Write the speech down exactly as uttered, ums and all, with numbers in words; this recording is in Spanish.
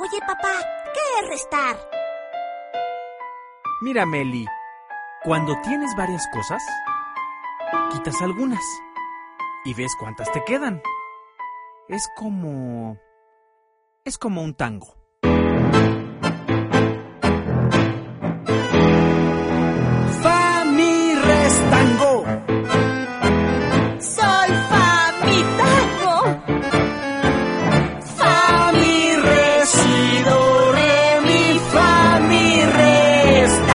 Oye, papá, ¿qué es restar? Mira, Meli, cuando tienes varias cosas, quitas algunas y ves cuántas te quedan. Es como... es como un tango.